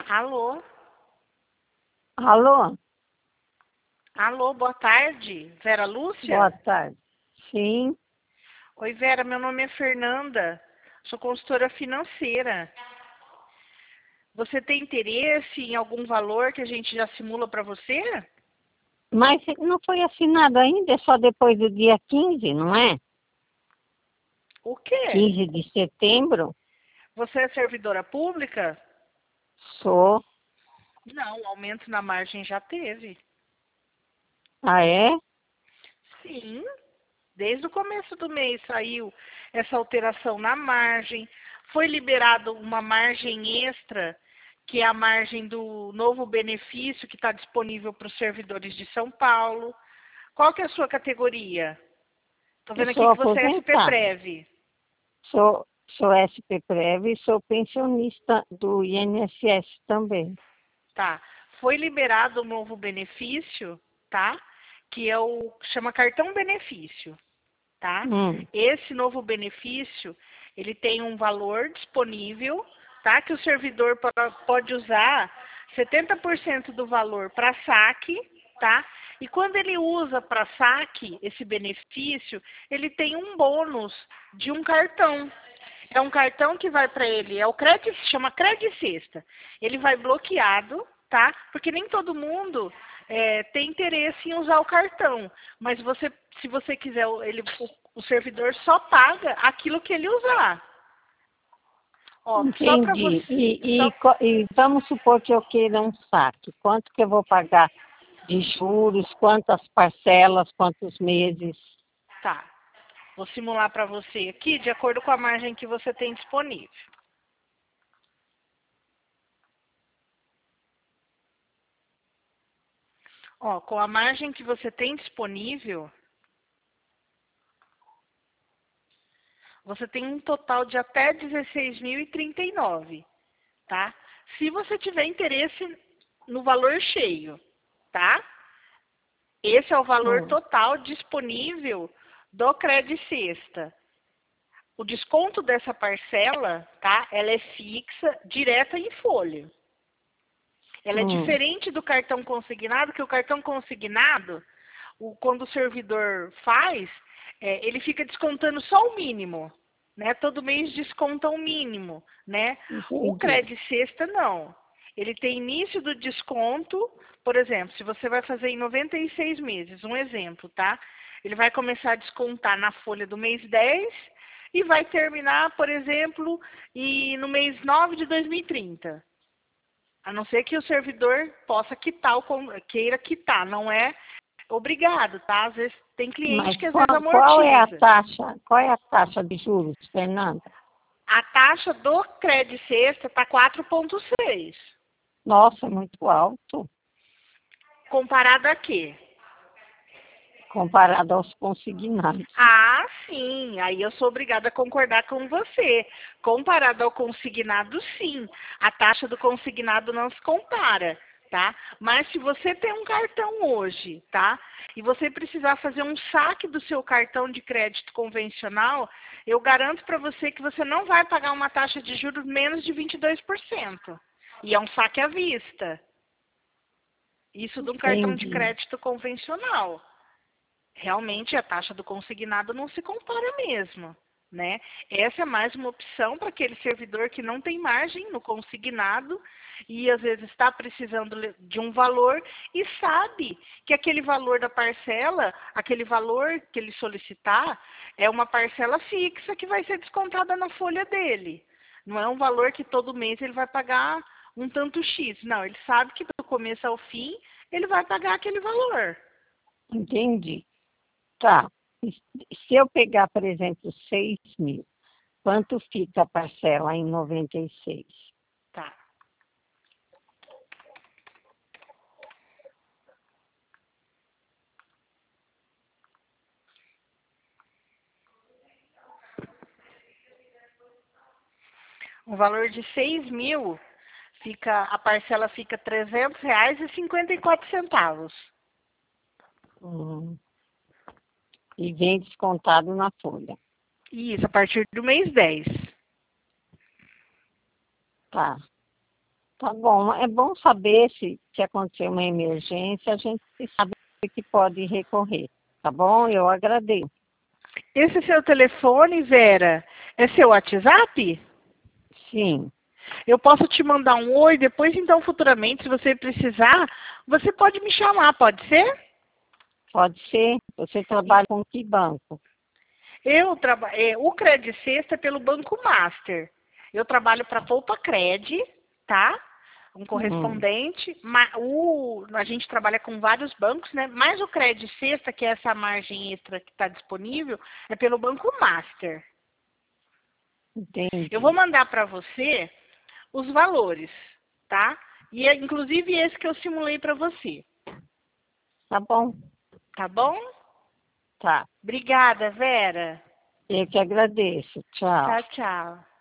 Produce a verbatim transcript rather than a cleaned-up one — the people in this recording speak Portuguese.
Alô? Alô? Alô, boa tarde. Vera Lúcia? Boa tarde. Sim. Oi, Vera, meu nome é Fernanda. Sou consultora financeira. Você tem interesse em algum valor que a gente já simula para você? Mas não foi assinado ainda, é só depois do dia quinze, não é? O quê? quinze de setembro? Você é servidora pública? Sou. Não, aumento na margem já teve. Ah, é? Sim, desde o começo do mês saiu essa alteração na margem. Foi liberado uma margem extra, que é a margem do novo benefício que está disponível para os servidores de São Paulo. Qual que é a sua categoria? Estou Eu vendo aqui sou que você é aposentada. S P Prev. Sou, sou S P Prev e sou pensionista do I N S S também. Tá. Foi liberado um novo benefício, tá? Que é o chama cartão benefício, tá? Hum. Esse novo benefício, ele tem um valor disponível, tá? Que o servidor po- pode usar setenta por cento do valor para saque, tá? E quando ele usa para saque esse benefício, ele tem um bônus de um cartão. É um cartão que vai para ele, é o crédito, chama Crédito Sexta. Ele vai bloqueado, tá? Porque nem todo mundo é, tem interesse em usar o cartão. Mas você, se você quiser, ele, o, o servidor só paga aquilo que ele usar. Ó, só para Entendi. você, E, só, e, co- e vamos supor que eu queira um saque. Quanto que eu vou pagar de juros? Quantas parcelas? Quantos meses? tá. Vou simular para você aqui de acordo com a margem que você tem disponível. Ó, com a margem que você tem disponível, você tem um total de até dezesseis mil e trinta e nove, tá? Se você tiver interesse no valor cheio, tá? Esse é o valor Hum. total disponível do Crédito Sexta. O desconto dessa parcela, tá? Ela é fixa, direta em folha. Ela é Hum. diferente do cartão consignado, que o cartão consignado, o, quando o servidor faz, é, ele fica descontando só o mínimo, né? Todo mês desconta o mínimo, né? O Entendi. Crédito Sexta não. Ele tem início do desconto, por exemplo, se você vai fazer em noventa e seis meses, um exemplo, tá? Ele vai começar a descontar na folha do mês dez e vai terminar, por exemplo, e no mês nove de dois mil e trinta. A não ser que o servidor possa quitar, o, queira quitar, não é obrigado, tá? Às vezes tem cliente Mas que às vezes qual, qual é a amortiza. taxa? Qual é a taxa de juros, Fernanda? A taxa do Crédito Sexta está quatro vírgula seis. Nossa, é muito alto Comparado a quê? comparado aos consignados. Ah, sim. Aí eu sou obrigada a concordar com você. Comparado ao consignado, sim. A taxa do consignado não se compara, tá? Mas se você tem um cartão hoje, tá? E você precisar fazer um saque do seu cartão de crédito convencional, eu garanto para você que você não vai pagar uma taxa de juros menos de vinte e dois por cento. E é um saque à vista. Isso de um cartão de Entendi. crédito convencional. Realmente a taxa do consignado não se compara mesmo, né? Essa é mais uma opção para aquele servidor que não tem margem no consignado e às vezes está precisando de um valor e sabe que aquele valor da parcela, aquele valor que ele solicitar, é uma parcela fixa que vai ser descontada na folha dele. Não é um valor que todo mês ele vai pagar um tanto X. Não, ele sabe que do começo ao fim ele vai pagar aquele valor. Entendi. Tá. E se eu pegar, por exemplo, seis mil, quanto fica a parcela em noventa e seis? Tá. Um valor de seis mil, fica, a parcela fica trezentos reais e cinquenta e quatro centavos. Hum. E vem descontado na folha. Isso, a partir do mês dez. Tá. Tá bom, é bom saber se, se acontecer uma emergência, a gente sabe que pode recorrer, tá bom? Eu agradeço. Esse seu telefone, Vera, é seu WhatsApp? Sim, Eu posso te mandar um oi, depois então futuramente, se você precisar, você pode me chamar, pode ser? pode ser. Você trabalha com que banco? Eu trabalho, é, o Cred Sexta é pelo Banco Master. Eu trabalho para a Poupa Cred, tá? Um Hum, correspondente. Ma- o, a gente trabalha com vários bancos, né? Mas o Cred Sexta, que é essa margem extra que está disponível, é pelo Banco Master. Eu vou entendi. mandar para você os valores, tá? E é, inclusive esse que eu simulei para você, Tá bom, tá bom? tá. Obrigada, Vera. Eu que agradeço. Tchau. Tchau, tchau.